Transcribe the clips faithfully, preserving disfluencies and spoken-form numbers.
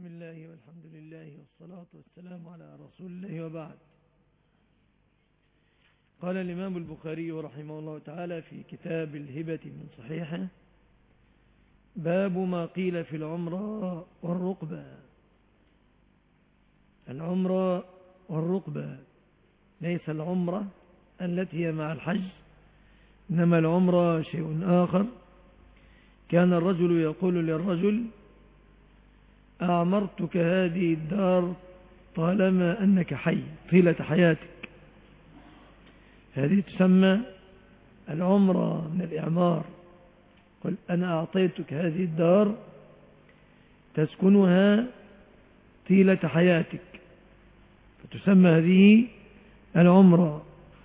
الله والحمد لله والصلاة والسلام على رسول الله وبعد. قال الإمام البخاري رحمه الله تعالى في كتاب الهبة من صحيحه: باب ما قيل في العمرة والرقبة. العمرة والرقبة ليس العمرة التي هي مع الحج، إنما العمرة شيء آخر. كان الرجل يقول للرجل: أعمرتك هذه الدار طالما أنك حي طيلة حياتك. هذه تسمى العمرة من الإعمار. قل: أنا أعطيتك هذه الدار تسكنها طيلة حياتك، فتسمى هذه العمرة.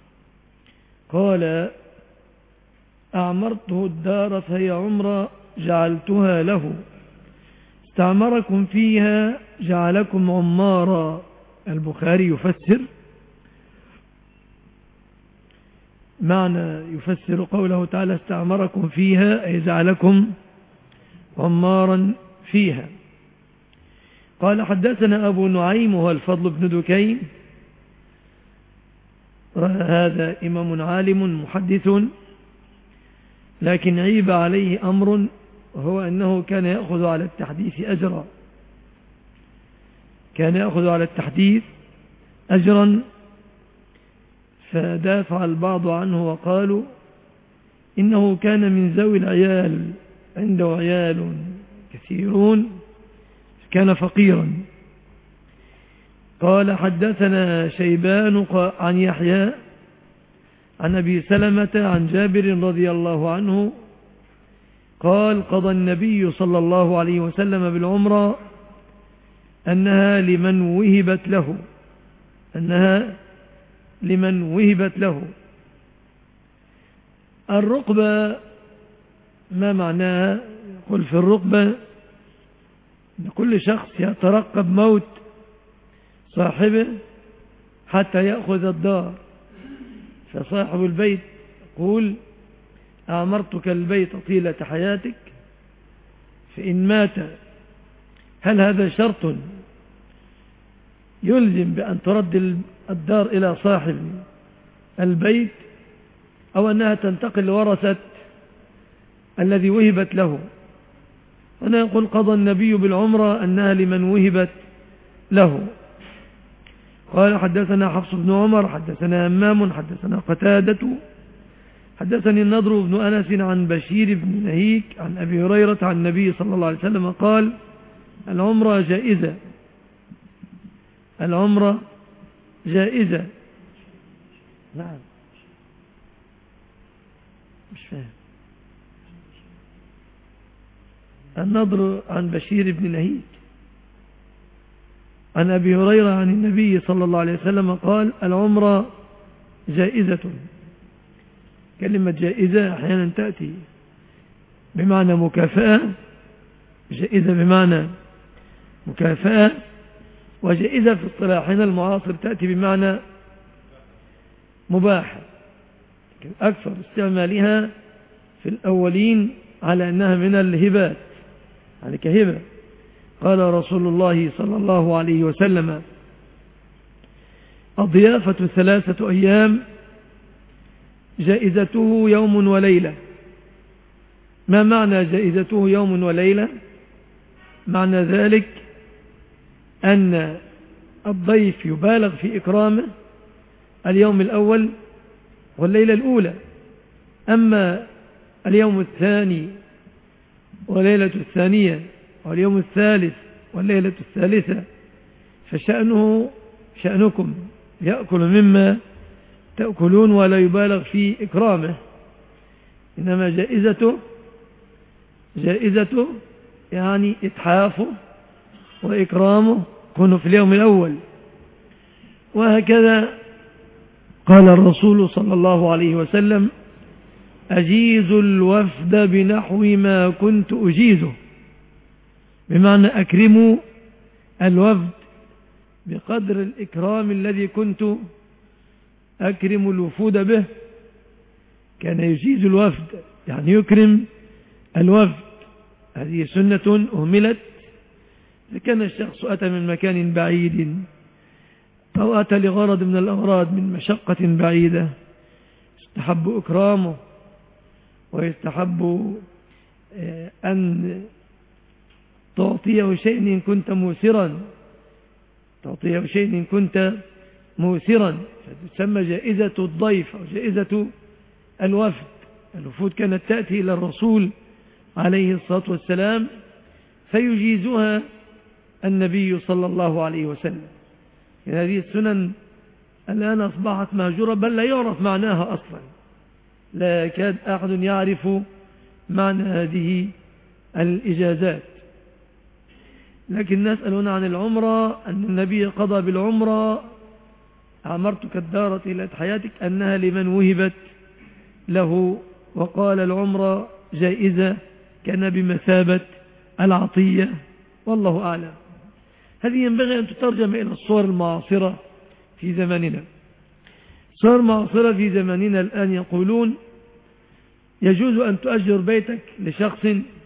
قال: أعمرته الدار فهي عمرة جعلتها له، استعمركم فيها جعلكم عمارا. البخاري يفسر معنى يفسر قوله تعالى: استعمركم فيها أي جعلكم عمارا فيها. قال: حدثنا أبو نعيم وهو الفضل بن دكين، هذا إمام عالم محدث، لكن عيب عليه أمر، وهو أنه كان يأخذ على التحديث أجرا كان يأخذ على التحديث أجرا فدافع البعض عنه وقالوا إنه كان من ذوي العيال، عنده عيال كثيرون، كان فقيرا. قال: حدثنا شيبان عن يحيى عن أبي سلمة عن جابر رضي الله عنه قال: قضى النبي صلى الله عليه وسلم بالعمرة أنها لمن وهبت له أنها لمن وهبت له. الرقبة ما معناها؟ يقول في الرقبة أن كل شخص يترقب موت صاحبه حتى يأخذ الدار. فصاحب البيت يقول: أعمرتك البيت طيلة حياتك، فإن مات هل هذا شرط يلزم بأن ترد الدار إلى صاحب البيت، أو أنها تنتقل لورثة الذي وهبت له؟ هنا يقول: قضى النبي بالعمرة أنها لمن وهبت له. قال: حدثنا حفص بن عمر حدثنا همام حدثنا قتادة حدثني النضر بن أنس عن بشير بن نهيك عن أبي هريرة عن النبي صلى الله عليه وسلم قال: العمرة جائزة العمرة جائزة نعم مش فاهم. النضر عن بشير بن نهيك عن أبي هريرة عن النبي صلى الله عليه وسلم قال: العمرة جائزة. كلمة جائزة أحيانا تأتي بمعنى مكافأة، جائزة بمعنى مكافأة، وجائزة في اصطلاحنا المعاصر تأتي بمعنى مباح، لكن أكثر استعمالها في الأولين على أنها من الهبات، يعني كهبة. قال رسول الله صلى الله عليه وسلم: الضيافة ثلاثة أيام جائزته يوم وليلة. ما معنى جائزته يوم وليلة؟ معنى ذلك أن الضيف يبالغ في إكرامه اليوم الأول والليلة الأولى، أما اليوم الثاني والليلة الثانية واليوم الثالث والليلة الثالثة فشأنه شأنكم، يأكل مما تأكلون ولا يبالغ في إكرامه. إنما جائزته جائزته يعني إتحافه وإكرامه كونه في اليوم الأول. وهكذا قال الرسول صلى الله عليه وسلم: أجيز الوفد بنحو ما كنت أجيزه، بمعنى أكرموا الوفد بقدر الإكرام الذي كنت أكرم الوفود به. كان يجيز الوفد يعني يكرم الوفد. هذه سنة أهملت إذا كان الشخص أتى من مكان بعيد أو أتى لغرض من الأغراض من مشقة بعيدة يستحب إكرامه، ويستحب أن تعطيه شيء إن كنت موسرا تعطيه شيء إن كنت موسرا فتسمى جائزة الضيف أو جائزة الوفد. الوفود كانت تأتي إلى الرسول عليه الصلاة والسلام فيجيزها النبي صلى الله عليه وسلم. هذه السنن الآن أصبحت مهجورة، بل لا يعرف معناها أصلا، لا يكاد أحد يعرف معنى هذه الإجازات. لكن نسألون عن العمرة أن النبي قضى بالعمرة أعمرتك الدار طيلة حياتك أنها لمن وهبت له، وقال العمرة جائزة كان بمثابة العطية، والله أعلم. هذه ينبغي أن تترجم إلى الصور المعاصرة في زماننا. صور معاصرة في زماننا الآن يقولون يجوز أن تؤجر بيتك لشخص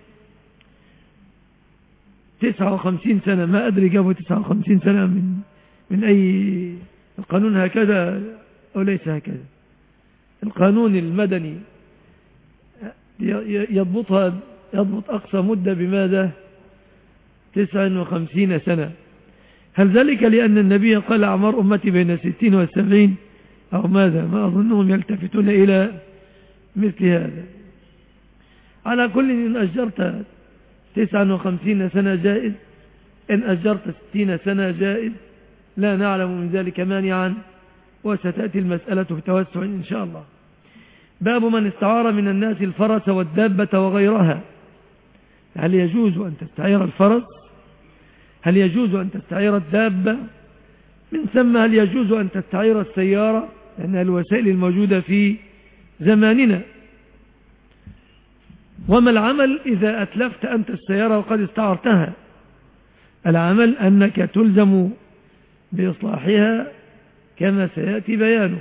تسعة وخمسين سنة، ما أدري جابوا تسعة وخمسين سنة من من أي القانون، هكذا أو ليس هكذا. القانون المدني يضبطها يضبط أقصى مدة بماذا؟ تسعة وخمسين سنة. هل ذلك لأن النبي قال أعمار أمتي بين الستين والسبعين أو ماذا؟ ما أظنهم يلتفتون إلى مثل هذا. على كل إن أجرت تسعة وخمسين سنة جائز، إن أجرت ستين سنة جائز، لا نعلم من ذلك مانعا، وستأتي المسألة بتوسع إن شاء الله. باب من استعار من الناس الفرس والدابة وغيرها. هل يجوز أن تستعير الفرس؟ هل يجوز أن تستعير الدابة؟ من ثم هل يجوز أن تستعير السيارة؟ لأنها الوسائل الموجودة في زماننا. وما العمل إذا أتلفت أنت السيارة وقد استعرتها؟ العمل أنك تلزم بإصلاحها كما سيأتي بيانه.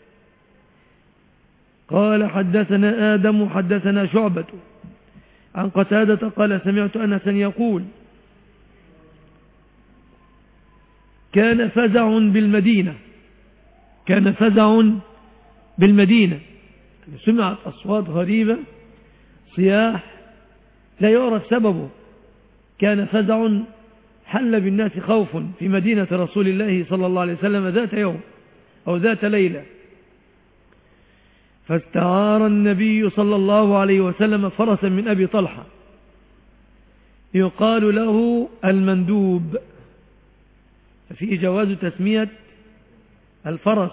قال حدثنا آدم حدثنا شعبة عن قتادة قال سمعت أنسا يقول كان فزع بالمدينة كان فزع بالمدينة سمعت أصوات غريبة، صياح لا يعرف سببه. كان فزع حل بالناس خوف في مدينة رسول الله صلى الله عليه وسلم ذات يوم أو ذات ليلة، فاستعار النبي صلى الله عليه وسلم فرسا من أبي طلحة يقال له المندوب. ففي جواز تسمية الفرس.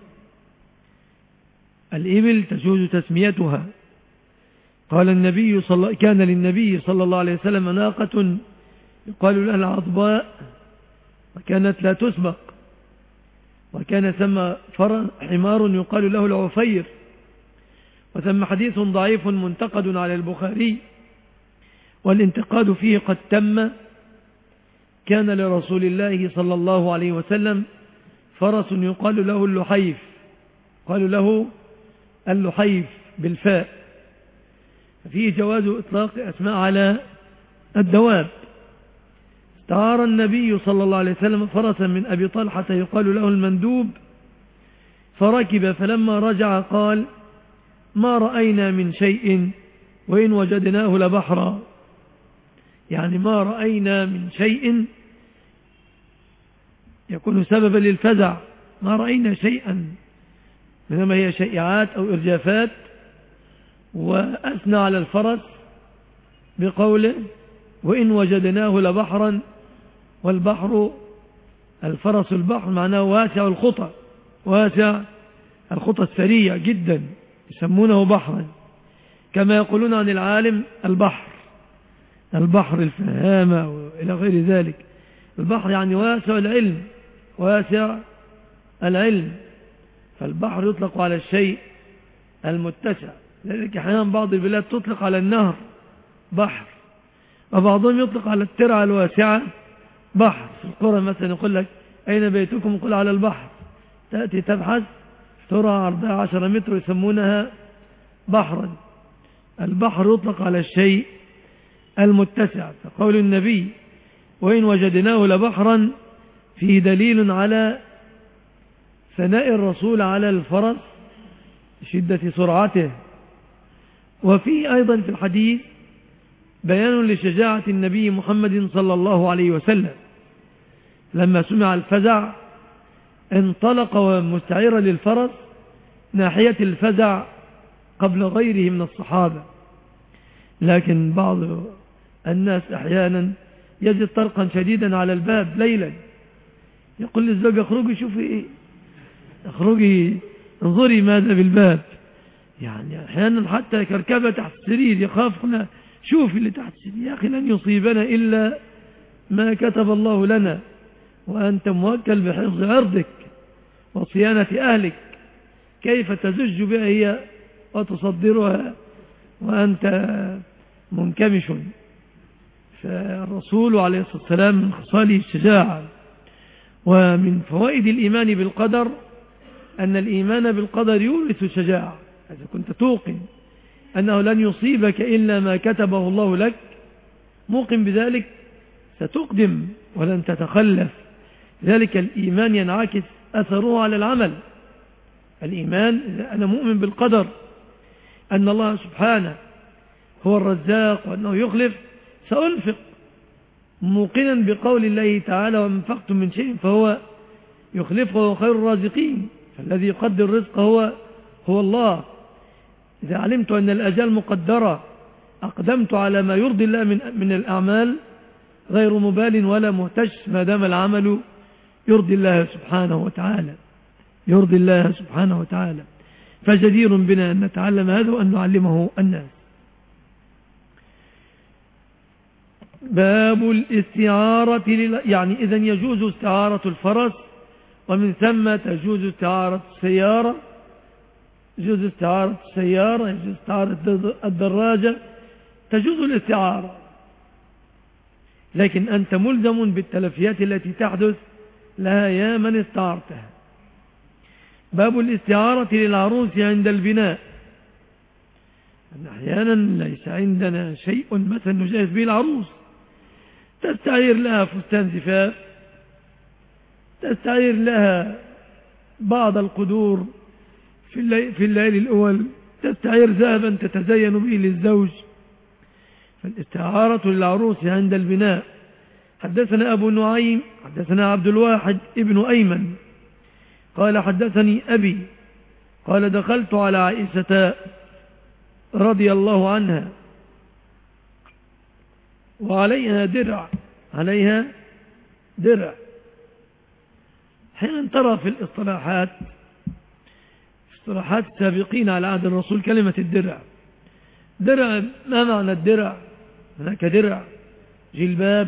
الإبل تجوز تسميتها. قال النبي صلى كان للنبي صلى الله عليه وسلم ناقة يقال لها العضباء وكانت لا تسبق، وكان ثم حمار يقال له العفير. وثم حديث ضعيف منتقد على البخاري والانتقاد فيه قد تم. كان لرسول الله صلى الله عليه وسلم فرس يقال له اللحيف، قالوا له اللحيف بالفاء. فيه جواز إطلاق أسماء على الدواب. استعار النبي صلى الله عليه وسلم فرسا من أبي طلحة يقال له المندوب فركب، فلما رجع قال ما رأينا من شيء وإن وجدناه لبحرا. يعني ما رأينا من شيء يكون سببا للفزع، ما رأينا شيئا، إنما هي شائعات أو إرجافات. وأثنى على الفرس بقوله وإن وجدناه لبحرا، والبحر الفرس البحر معناه واسع الخطى، واسع الخطى السريع جدا، يسمونه بحرا. كما يقولون عن العالم البحر، البحر الفهامة وإلى غير ذلك. البحر يعني واسع العلم، واسع العلم. فالبحر يطلق على الشيء المتسع. لذلك أحيانا بعض البلاد تطلق على النهر بحر، وبعضهم يطلق على الترعة الواسعة بحر. في القرى مثلا يقول لك أين بيتكم؟ يقول على البحر. تأتي تبحث ترعى عرضها عشرة متر يسمونها بحرا. البحر يطلق على الشيء المتسع. فقول النبي وإن وجدناه لبحرا فيه دليل على ثناء الرسول على الفرس شدة سرعته. وفي أيضا في الحديث بيان لشجاعة النبي محمد صلى الله عليه وسلم لما سمع الفزع انطلق مستعيرا للفرس ناحية الفزع قبل غيره من الصحابة. لكن بعض الناس أحيانا يجد طرقا شديدا على الباب ليلا، يقول للزوج اخرجي شوفي ايه، اخرجي انظري ماذا بالباب. يعني أحيانا حتى كركبة تحت السرير يخاف، لا شوفي اللي تحت السرير يا أخي لن يصيبنا إلا ما كتب الله لنا، وأنت موكل بحفظ عرضك وصيانة أهلك، كيف تزج بها هي وتصدرها وأنت منكمش. فالرسول عليه الصلاة والسلام من خصاله الشجاعة. ومن فوائد الإيمان بالقدر أن الإيمان بالقدر يورث الشجاعة. إذا كنت توقن أنه لن يصيبك إلا ما كتبه الله لك، موقن بذلك ستقدم ولن تتخلف. ذلك الإيمان ينعكس أثره على العمل. الإيمان إذا أنا مؤمن بالقدر أن الله سبحانه هو الرزاق وأنه يخلف، سأنفق موقنا بقول الله تعالى وما أنفقتم من شيء فهو يخلفه وهو خير الرازقين. فالذي يقدر الرزق هو هو الله. إذا علمت أن الأجال مقدرة أقدمت على ما يرضي الله من, من الأعمال غير مبال ولا مهتش ما دام العمل يرضي الله سبحانه وتعالى يرضي الله سبحانه وتعالى. فجدير بنا أن نتعلم هذا وأن نعلمه الناس. باب الاستعارة لل... يعني إذن يجوز استعارة الفرس، ومن ثم تجوز استعارة السيارة، يجوز استعارة السيارة، يجوز استعارة الدراجة، تجوز الاستعارة. لكن أنت ملزم بالتلفيات التي تحدث لها يا من استعارتها. باب الاستعارة للعروس عند البناء. أحيانا ليس عندنا شيء مثلا نجهز به العروس، تستعير لها فستان زفاف، تستعير لها بعض القدور في الليل, في الليل الأول، تستعير ذهبا تتزين به للزوج. فالاستعارة للعروس عند البناء. حدثنا أبو نعيم حدثنا عبد الواحد ابن أيمن قال حدثني أبي قال دخلت على عائشة رضي الله عنها وعليها درع عليها درع. حين ترى في الاصطلاحات في اصطلاحات السابقين على عهد الرسول كلمة الدرع. درع ما معنى الدرع؟ هناك درع جلباب.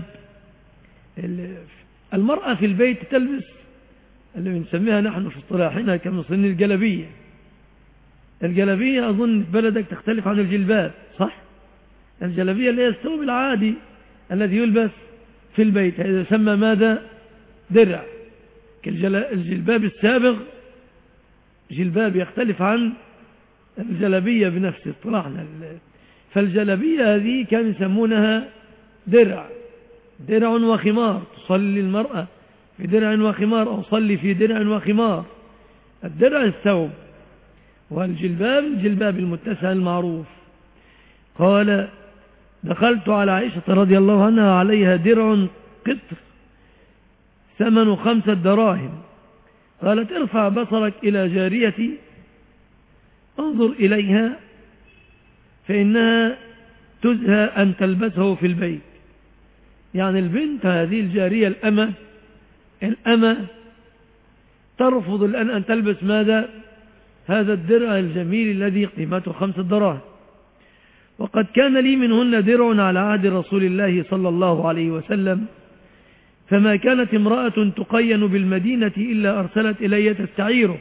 المرأة في البيت تلبس اللي بنسميها نحن في اصطلاحنا كمصريين الجلبية. الجلبية أظن في بلدك تختلف عن الجلباب، صح؟ الجلبية اللي هي الثوب العادي الذي يلبس في البيت، هذا يسمى ماذا؟ درع. الجلباب السابغ جلباب يختلف عن الجلبية بنفس اصطلاحنا. فالجلبية هذه كانوا يسمونها درع، درع وخمار. تصلي المرأة في درع وخمار أو صلي في درع وخمار. الدرع الثوب، والجلباب الجلباب المتسع المعروف. قال دخلت على عائشة رضي الله عنها عليها درع قطر ثمن خمسة دراهم. قالت ارفع بصرك إلى جاريتي انظر إليها فإنها تزهى أن تلبسه في البيت. يعني البنت هذه الجارية الأمة الأمة ترفض الآن أن تلبس ماذا؟ هذا الدرع الجميل الذي قيمته خمسة دراهم. وقد كان لي منهن درع على عهد رسول الله صلى الله عليه وسلم، فما كانت امرأة تقين بالمدينة إلا أرسلت إلي تستعيره.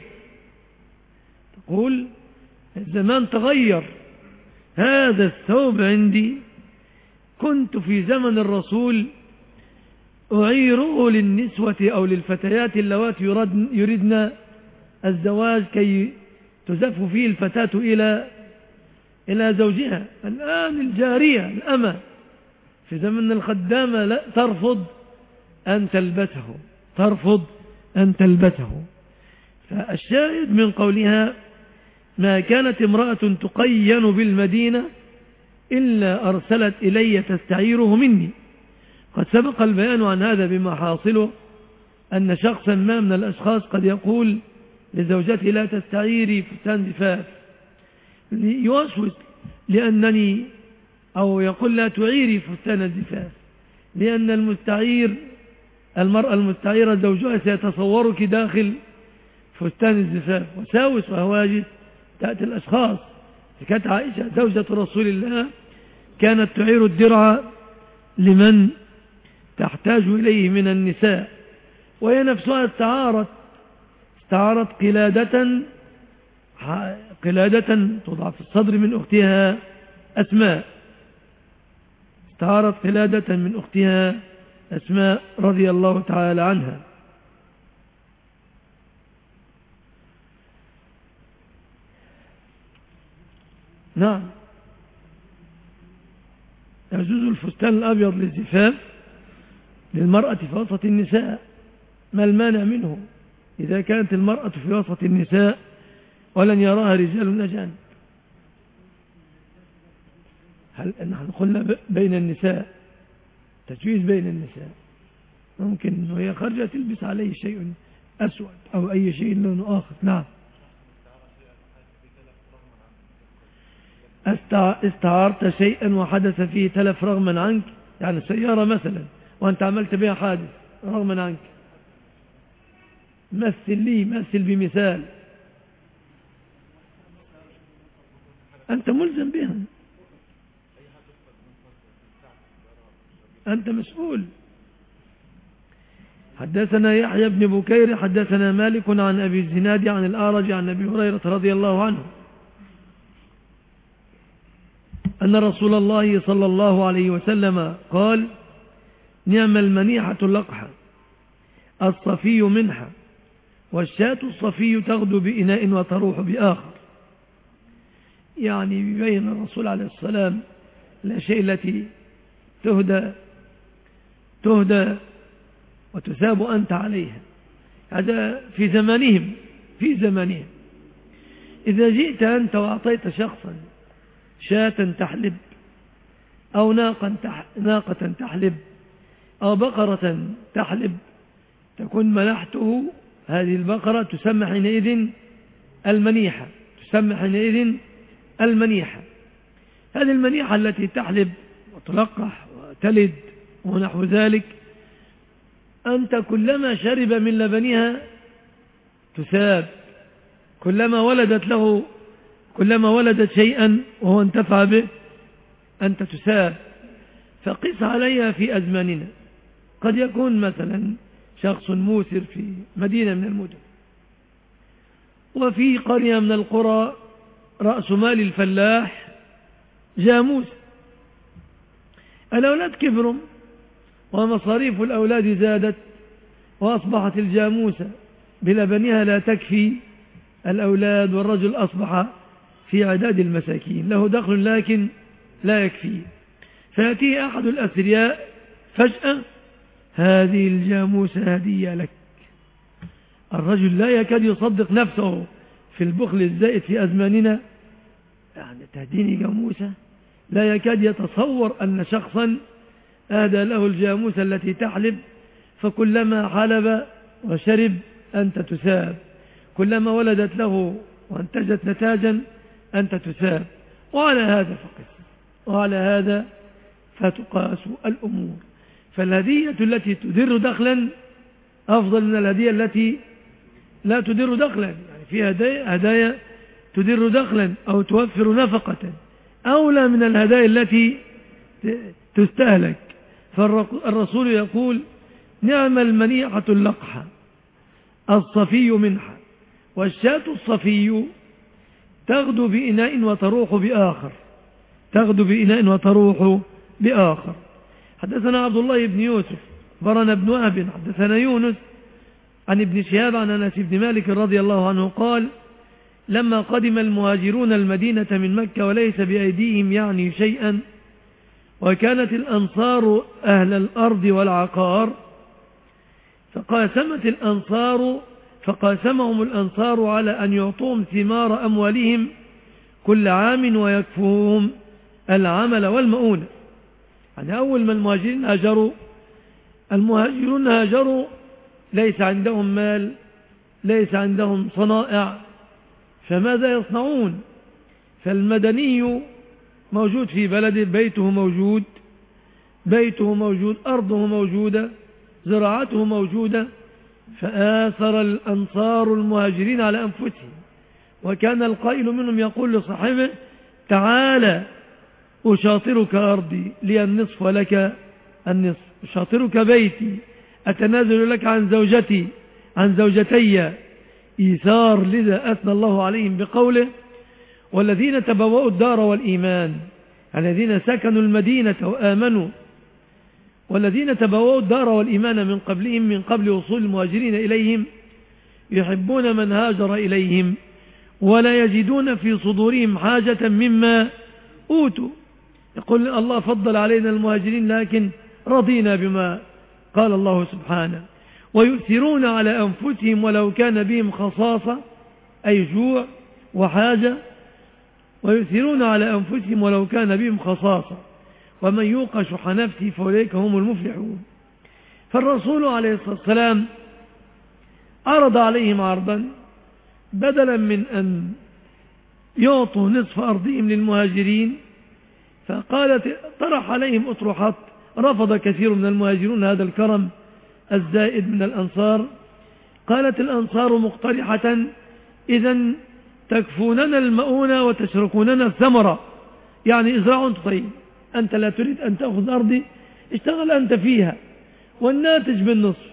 تقول الزمان تغير، هذا الثوب عندي كنت في زمن الرسول أعيره للنسوة أو للفتيات اللواتي يردن الزواج كي تزف فيه الفتاة إلى إلى زوجها. الآن الجارية الأمة في زمن الخدامة لا ترفض أن تلبسه ترفض أن تلبسه. فالشاهد من قولها ما كانت امرأة تقين بالمدينة إلا أرسلت إلي تستعيره مني. قد سبق البيان عن هذا بما حاصله أن شخصا ما من الأشخاص قد يقول لزوجته لا تستعيري فستان زفاف، يوسوس لأنني أو يقول لا تعيري فستان الزفاف لأن المستعير المرأة المستعيرة زوجها سيتصورك داخل فستان الزفاف. وساوس وهواجس تأتي الأشخاص. كانت عائشة زوجة رسول الله كانت تعير الدرع لمن تحتاج إليه من النساء، وهي نفسها استعارت استعارت قلادة قلادة توضع في الصدر من أختها أسماء استعارت قلادة من أختها أسماء رضي الله تعالى عنها. نعم، يجوز الفستان الأبيض للزفاف للمرأة في وسط النساء. ما المانع منه إذا كانت المرأة في وسط النساء ولن يراها رجال أجانب؟ هل نحن قلنا بين النساء تجويز بين النساء؟ ممكن وهي خارجة تلبس عليه شيء أسود أو أي شيء لونه آخر. نعم، استعارت شيئا وحدث فيه تلف رغما عنك، يعني سيارة مثلا وأنت عملت بها حادث رغما عنك. مثل لي مثل بمثال أنت ملزم بها، أنت مسؤول. حدثنا يحيى بن بكير حدثنا مالك عن أبي الزناد عن الأعرج عن أبي هريرة رضي الله عنه أن رسول الله صلى الله عليه وسلم قال نعم المنيحة اللقحة الصفي منحة والشاة الصفي تغدو بإناء وتروح بآخر. يعني يبين الرسول عليه السلام الأشياء التي تهدى تهدى وتثاب أنت عليها. هذا في زمانهم في زمانهم إذا جئت أنت وأعطيت شخصا شاة تحلب أو ناقة تحلب أو بقرة تحلب تكون منحته هذه البقرة تسمى حينئذ المنيحة تسمى حينئذ المنيحة. هذه المنيحة التي تحلب وتلقح وتلد ونحو ذلك أنت كلما شرب من لبنها تثاب، كلما ولدت له كلما ولدت شيئا وهو انتفع به أنت تثاب. فقس عليها في أزماننا. قد يكون مثلا شخص موسر في مدينة من المدن وفي قرية من القرى رأس مال الفلاح جاموس، الأولاد كبروا ومصاريف الأولاد زادت وأصبحت الجاموسة بلبنها لا تكفي الأولاد، والرجل أصبح في عداد المساكين له دخل لكن لا يكفيه. فيأتيه أحد الأثرياء فجأة هذه الجاموسة هدية لك. الرجل لا يكاد يصدق نفسه في البخل الزائد في أزماننا، يعني تهديني جاموسة؟ لا يكاد يتصور أن شخصا أهدى له الجاموسة التي تحلب، فكلما حلب وشرب أنت تثاب، كلما ولدت له وانتجت نتاجا أنت تثاب. وعلى هذا فقس وعلى هذا فتقاس الأمور. فالهدية التي تدر دخلا أفضل من الهدية التي لا تدر دخلا. يعني في هدايا, هدايا تدر دخلا أو توفر نفقة أولى من الهدايا التي تستهلك. فالرسول يقول نعم المنيحة اللقحة الصفي منحة والشاة الصفي تغدو بإناء وتروح بآخر تغدو بإناء وتروح بآخر. حدثنا عبد الله بن يوسف برنا بن وهب حدثنا يونس عن ابن شهاب عن أنس بن مالك رضي الله عنه قال لما قدم المهاجرون المدينة من مكة وليس بأيديهم يعني شيئا وكانت الأنصار أهل الأرض والعقار فقاسمت الأنصار فقاسمهم الأنصار على أن يعطوهم ثمار أموالهم كل عام ويكفوهم العمل والمؤونة. يعني أول ما المهاجرين هاجروا، المهاجرون هاجروا ليس عندهم مال، ليس عندهم صنائع، فماذا يصنعون؟ فالمدني موجود في بلده، بيته موجود، بيته موجود، أرضه موجودة، زراعته موجودة، فآثر الأنصار المهاجرين على أنفسهم. وكان القائل منهم يقول لصاحبه: تعالى أشاطرك أرضي لي النصف ولك النصف، أشاطرك بيتي، أتنازل لك عن زوجتي عن زوجتي. إيثار، لذا أثنى الله عليهم بقوله: والذين تبوأوا الدار والإيمان، الذين سكنوا المدينة وآمنوا، والذين تبوأوا الدار والإيمان من قبلهم، من قبل وصول المهاجرين إليهم، يحبون من هاجر إليهم ولا يجدون في صدورهم حاجة مما أوتوا. يقول الله: فضل علينا المهاجرين لكن رضينا بما قال الله سبحانه. ويؤثرون على أنفسهم ولو كان بهم خصاصة، أي جوع وحاجة. ويؤثرون على أنفسهم ولو كان بهم خصاصة ومن يوق شح نفسه فأولئك هم المفلحون. فالرسول عليه الصلاة والسلام عرض عليهم عرضا، بدلا من أن يعطوا نصف أرضهم للمهاجرين، فقالت طرح عليهم أطروحات. رفض كثير من المهاجرون هذا الكرم الزائد من الأنصار. قالت الأنصار مقترحة: إذن تكفوننا المؤونة وتشركوننا الثمرة، يعني ازرعوا انت، طيب أنت لا تريد أن تأخذ أرضي، اشتغل أنت فيها، والناتج بالنصف،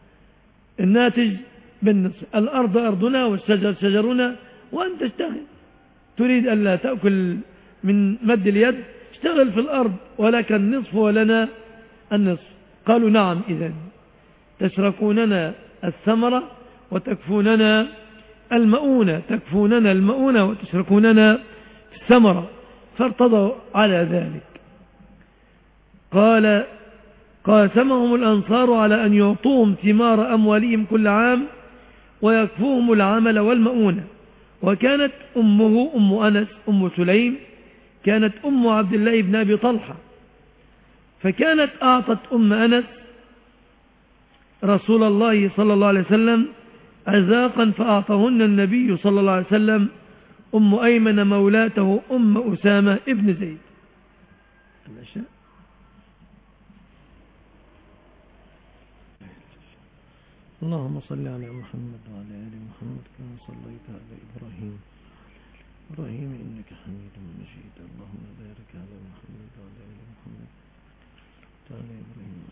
الناتج بالنصف، الأرض أرضنا والشجر شجرنا، وأنت اشتغل. تريد أن لا تأكل من مد اليد، اشتغل في الأرض، ولك النصف ولنا النصف. قالوا: نعم، إذن تشركوننا الثمرة وتكفوننا المؤونة، تكفوننا المؤونة وتشركوننا في الثمرة. فارتضوا على ذلك. قال: قاسمهم الأنصار على أن يعطوهم ثمار أموالهم كل عام ويكفوهم العمل والمؤونة. وكانت أمه أم أنس أم سليم كانت أم عبد الله بن أبي طلحة، فكانت أعطت أم أنس رسول الله صلى الله عليه وسلم عزاقا، فأعطاهن النبي صلى الله عليه وسلم أم أيمن مولاته أم أسامة ابن زيد. اللهم صل على محمد وعلى آل محمد كما صليت على إبراهيم إبراهيم إنك حميد مجيد. اللهم بارك على محمد وعلى آل محمد وعلى إبراهيم.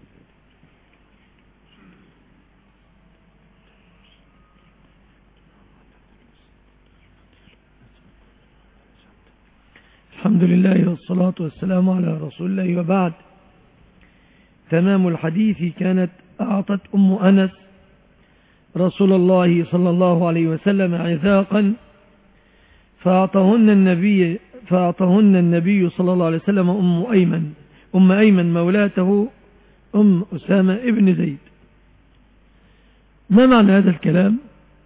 الحمد لله والصلاة والسلام على رسول الله، وبعد. تمام الحديث: كانت أعطت أم أنس رسول الله صلى الله عليه وسلم عذاقا، فأعطاهن النبي فأعطاهن النبي صلى الله عليه وسلم أم أيمن أم أيمن مولاته أم أسامة ابن زيد. ما معنى هذا الكلام؟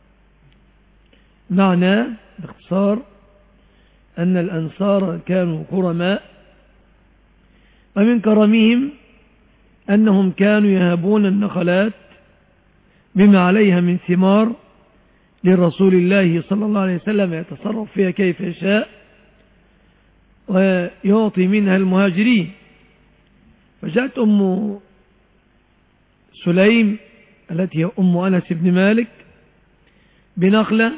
معناه باختصار أن الأنصار كانوا كرماء، ومن كرمهم أنهم كانوا يهبون النخلات بما عليها من ثمار لرسول الله صلى الله عليه وسلم يتصرف فيها كيف يشاء ويعطي منها المهاجرين. فجاءت أم سليم التي هي أم أنس بن مالك بنخلة،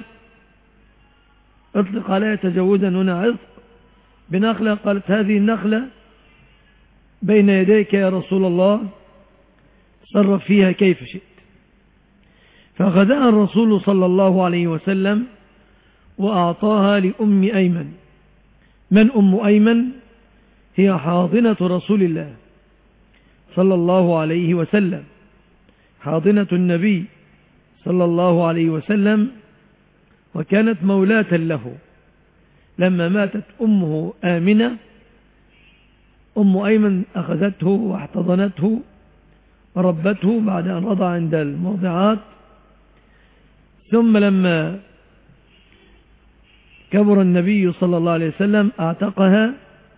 اطلق عليها تجوزا هنا عذق، بنخلة. قالت: هذه النخلة بين يديك يا رسول الله، تصرف فيها كيف شئت. فأخذها الرسول صلى الله عليه وسلم وأعطاها لأم أيمن. من أم أيمن؟ هي حاضنة رسول الله صلى الله عليه وسلم، حاضنة النبي صلى الله عليه وسلم، وكانت مولاة له. لما ماتت أمه آمنة، أم أيمن أخذته واحتضنته ربته بعد أن رضع عند المرضعات، ثم لما كبر النبي صلى الله عليه وسلم اعتقها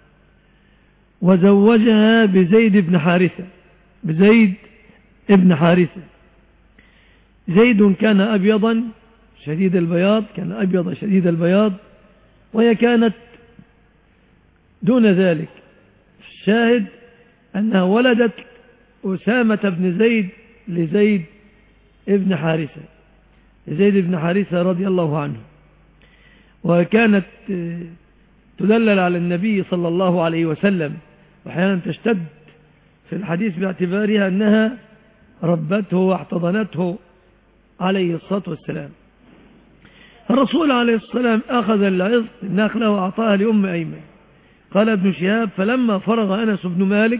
وزوجها بزيد بن حارثة بزيد ابن حارثة. زيد كان أبيضا شديد البياض كان أبيض شديد البياض، وهي كانت دون ذلك. الشاهد أنها ولدت أسامة بن زيد لزيد ابن حارثة لزيد بن حارثة رضي الله عنه، وكانت تدلل على النبي صلى الله عليه وسلم، وأحيانا تشتد في الحديث باعتبارها أنها ربته واحتضنته عليه الصلاة والسلام. الرسول عليه الصلاة والسلام أخذ العظ النخلة وأعطاها لأم أيمن. قال ابن شهاب: فلما فرغ أنس بن مالك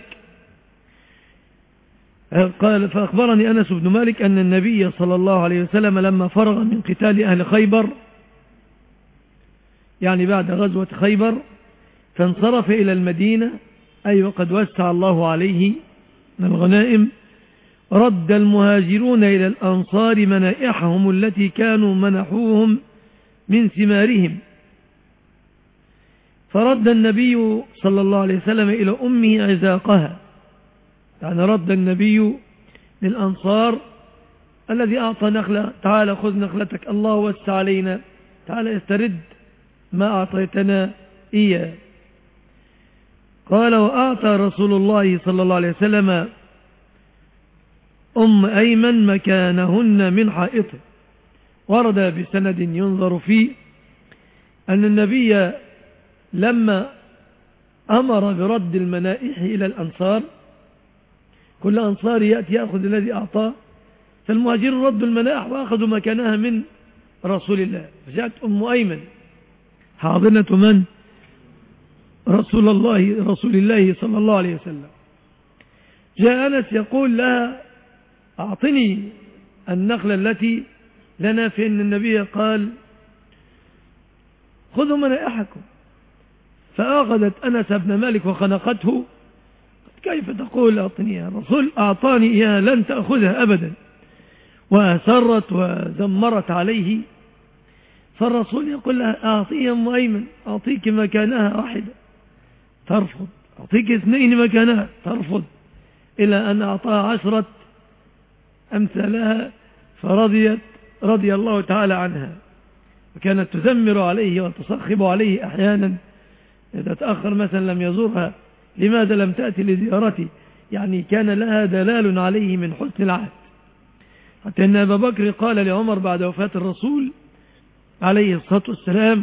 قال فأخبرني أنس بن مالك أن النبي صلى الله عليه وسلم لما فرغ من قتال أهل خيبر، يعني بعد غزوة خيبر، فانصرف إلى المدينة، أي وقد وسع الله عليه من الغنائم، رد المهاجرون إلى الأنصار منائحهم التي كانوا منحوهم من ثمارهم، فرد النبي صلى الله عليه وسلم إلى أمه عزاقها، يعني رد النبي للأنصار الذي أعطى نخلة: تعال خذ نخلتك، الله وسع علينا، تعال استرد ما أعطيتنا إياه. قال: وأعطى رسول الله صلى الله عليه وسلم أم أيمن مكانهن من حائطه. ورد بسند ينظر فيه أن النبي لما أمر برد المنائح إلى الأنصار، كل أنصار يأتي يأخذ الذي أعطاه، فالمهاجرون ردوا المنائح وأخذوا مكانها من رسول الله، فجاءت أم أيمن حاضنة من؟ رسول الله رسول الله صلى الله عليه وسلم. جاء أنس يقول لها: أعطني النخلة التي لنا، فإن النبي قال: خذوا منائحكم. فأخذت أنس بن مالك وخنقته: كيف تقول أعطنيها؟ الرسول أعطاني إياها، لن تأخذها أبدا. وأسرت وزمرت عليه، فالرسول يقول لها: أعطيها أم أيمن، أعطيك مكانها واحدة، ترفض، أعطيك اثنين مكانها، ترفض، إلى أن أعطاها عشرة أمثالها، فرضيت رضي الله تعالى عنها. وكانت تزمر عليه وتصخب عليه أحيانا إذا تأخر مثلا لم يزورها: لماذا لم تأتي لزيارتي؟ يعني كان لها دلال عليه من حسن العهد، حتى أن أبا بكر قال لعمر بعد وفاة الرسول عليه الصلاة والسلام: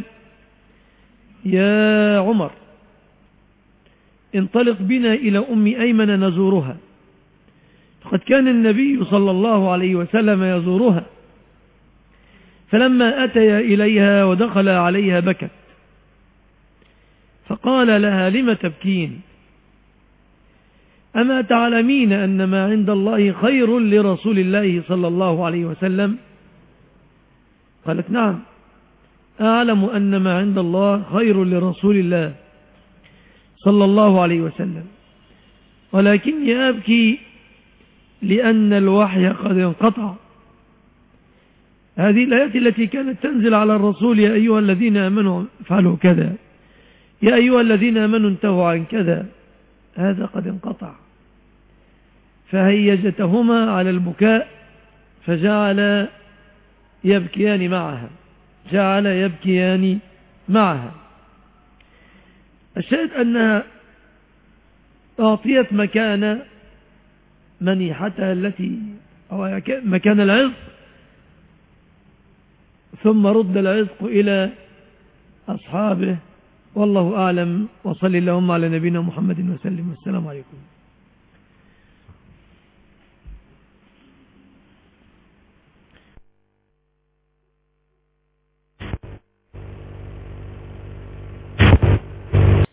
يا عمر، انطلق بنا إلى أم أيمن نزورها، فقد كان النبي صلى الله عليه وسلم يزورها. فلما أتي إليها ودخل عليها بكت، فقال لها: لم تبكين؟ أما تعلمين أن ما عند الله خير لرسول الله صلى الله عليه وسلم؟ قالت: نعم، أعلم أن ما عند الله خير لرسول الله صلى الله عليه وسلم، ولكني أبكي لأن الوحي قد انقطع. هذه الآيات التي كانت تنزل على الرسول: يا أيها الذين آمنوا افعلوا كذا، يا أيها الذين آمنوا انتهوا عن كذا، هذا قد انقطع. فهيجتهما على البكاء، فجعل يبكيان معها جعل يبكيان معها الشاهد أنها أعطيت مكان منيحتها التي أو مكان العزق، ثم رد العزق إلى أصحابه، والله أعلم. وصل اللهم على نبينا محمد وسلم، والسلام عليكم.